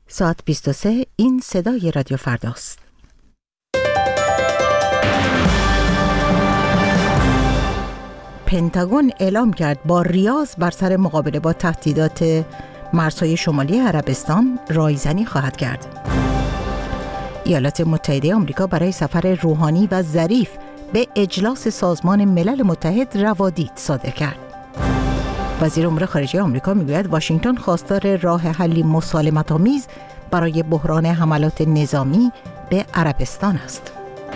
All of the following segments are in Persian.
ساعت 23 این صدای رادیو فرداست. پنتاگون اعلام کرد با ریاض بر سر مقابله با تهدیدات مرزهای شمالی عربستان رایزنی خواهد کرد. ایالات متحده آمریکا برای سفر روحانی و ظریف به اجلاس سازمان ملل متحد روادید صادر کرد. وزیر امور خارجه آمریکا میگوید واشنگتن خواستار راه حلی مسالمت‌آمیز برای بحران حملات نظامی به عربستان است.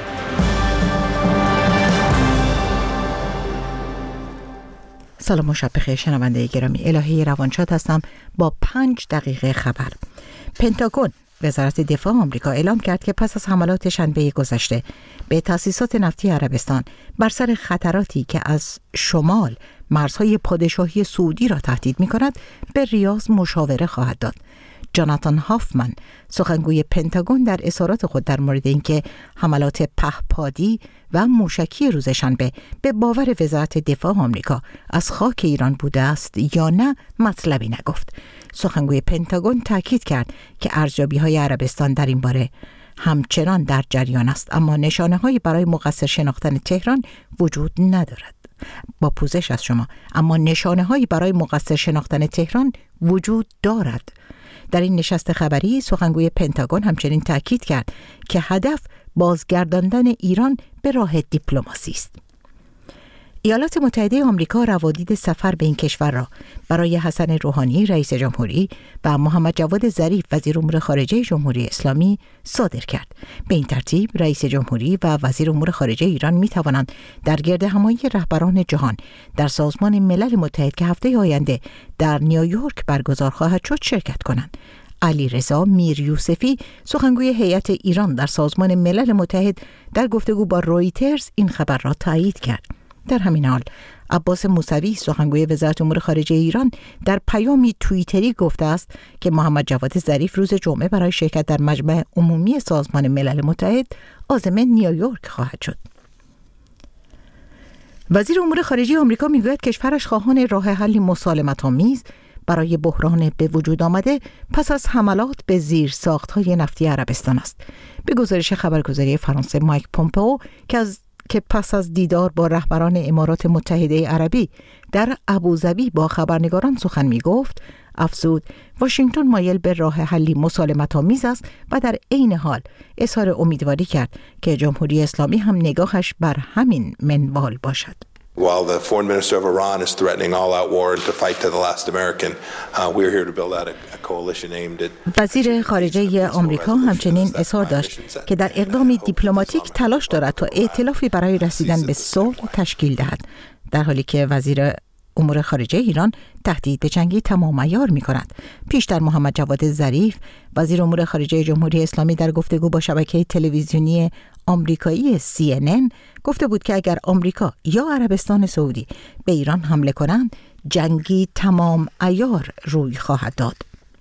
سلام و شب بخیر شنونده گرامی، الهی روانشاد هستم با 5 دقیقه خبر. پنتاگون وزارت دفاع آمریکا اعلام کرد که پس از حملات شنبه گذشته به تأسیسات نفتی عربستان بر سر خطراتی که از شمال مرزهای پادشاهی سعودی را تهدید می‌کند به ریاض مشاوره خواهد داد. جاناتان هافمن سخنگوی پنتاگون در اظهارات خود در مورد اینکه حملات پهپادی و موشکی روز شنبه به باور وزارت دفاع آمریکا از خاک ایران بوده است یا نه مطلبی نگفت. سخنگوی پنتاگون تاکید کرد که ارزیابی‌های عربستان در این باره همچنان در جریان است، اما نشانه‌هایی برای مقصر شناختن تهران وجود ندارد. با پوزش از شما، اما نشانه‌هایی برای مقصر شناختن تهران وجود دارد. در این نشست خبری سخنگوی پنتاگون همچنین تاکید کرد که هدف بازگرداندن ایران به راه دیپلماسی است. ایالات متحده آمریکا روادید سفر به این کشور را برای حسن روحانی رئیس جمهوری و محمد جواد ظریف وزیر امور خارجه جمهوری اسلامی صادر کرد. به این ترتیب رئیس جمهوری و وزیر امور خارجه ایران می توانند در گردهمایی رهبران جهان در سازمان ملل متحد که هفته آینده در نیویورک برگزار خواهد شد شرکت کنند. علیرضا میریوسفی سخنگوی هیئت ایران در سازمان ملل متحد در گفتگو با رویترز این خبر را تایید کرد. در همین حال عباس موسوی سخنگوی وزارت امور خارجه ایران در پیامی توییتری گفته است که محمد جواد ظریف روز جمعه برای شرکت در مجمع عمومی سازمان ملل متحد عازم نیویورک خواهد شد. وزیر امور خارجه آمریکا میگوید کشورش خواهان راه حلی مسالمت‌آمیز برای بحران به وجود آمده پس از حملات به زیرساخت‌های نفتی عربستان است. به گزارش خبرگزاری فرانسه مایک پومپئو که پس از دیدار با رهبران امارات متحده عربی در ابوظبی با خبرنگاران سخن می گفت، افزود واشنگتن مایل به راه حلی مسالمت‌آمیز است و در عین حال اظهار امیدواری کرد که جمهوری اسلامی هم نگاهش بر همین منوال باشد. While the foreign minister of Iran is threatening all-out war and to fight to the last American, we're here to build out a coalition aimed at. وزیر خارجه آمریکا همچنین اظهار داشت که در اقدامی دیپلماتیک تلاش دارد تا ائتلافی برای رسیدن به صلح تشکیل دهد، در حالی که وزیر امور خارجه ایران تهدید جنگی تمام عیار می‌کند. پیشتر محمد جواد ظریف وزیر امور خارجه جمهوری اسلامی در گفتگو با شبکه تلویزیونی آمریکایی CNN گفته بود که اگر آمریکا یا عربستان سعودی به ایران حمله کنند جنگی تمام عیار روی خواهد داد.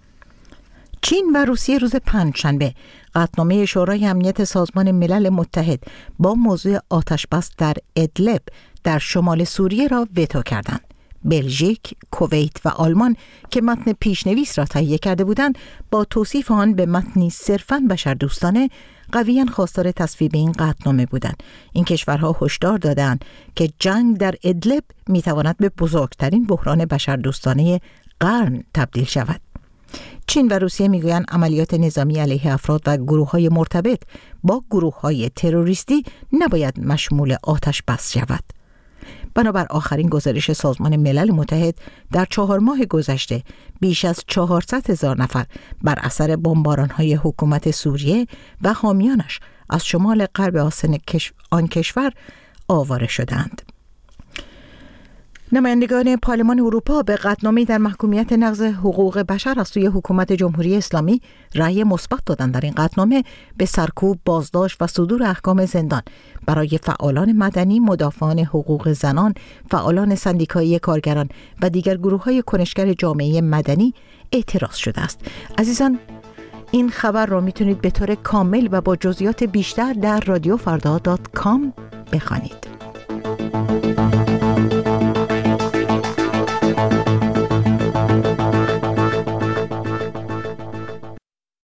چین و روسیه روز پنجشنبه قطعنامه شورای امنیت سازمان ملل متحد با موضوع آتش‌بس در ادلب در شمال سوریه را وتو کردند. بلژیک، کویت و آلمان که متن پیشنویس را تهیه کرده بودند با توصیف آن به متنی صرفاً بشردوستانه قویاً خواستار تصویب این قطعنامه بودند. این کشورها هشدار دادند که جنگ در ادلب میتواند به بزرگترین بحران بشردوستانه قرن تبدیل شود. چین و روسیه میگویند عملیات نظامی علیه افراد و گروه‌های مرتبط با گروه‌های تروریستی نباید مشمول آتش بس شود. بنابر آخرین گزارش سازمان ملل متحد در 4 ماه گذشته بیش از 400,000 نفر بر اثر بمباران‌های حکومت سوریه و حامیانش از شمال غرب آن کشور آواره شدند. نمایندگان پارلمان اروپا به قطعنامه‌ای در محکومیت نقض حقوق بشر از سوی حکومت جمهوری اسلامی رأی مثبت دادند. در این قطعنامه به سرکوب، بازداشت و صدور احکام زندان برای فعالان مدنی، مدافعان حقوق زنان، فعالان سندیکایی کارگران و دیگر گروه‌های کنشگر جامعه مدنی اعتراض شده است. عزیزان، این خبر را میتونید به طور کامل و با جزئیات بیشتر در رادیوفردا.com بخوانید.